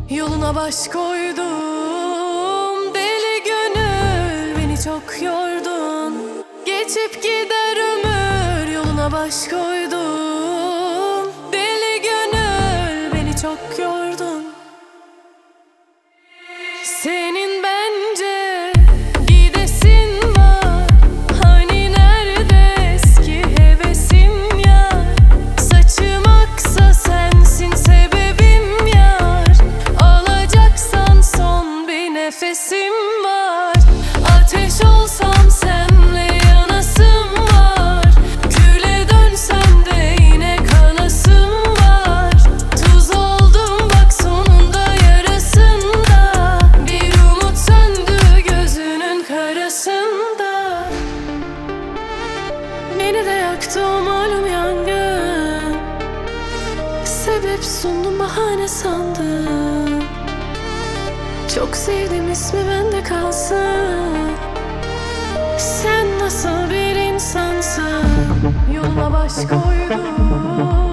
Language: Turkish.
Yoluna baş koydum. Deli gönül, beni çok yordun. Geçip gider ömür, yoluna baş koydum. Deli gönül, beni çok yordun. Senin bence gidesin var. Hani nerede eski hevesin yar? Saçım aksa sensin sebebim yar. Alacaksan son bir nefesim var. Ateş olsam senle yanasım var. Küle dönsem de yine kalasım var. Tuz oldum bak sonunda yarasında. Bir umut söndü gözünün karasında. Beni de yaktı o malum yangın. Sebep sundum bahane sandım. Çok sevdim ismi bende kalsın. Sen nasıl bir insansın? Yoluna baş koydum.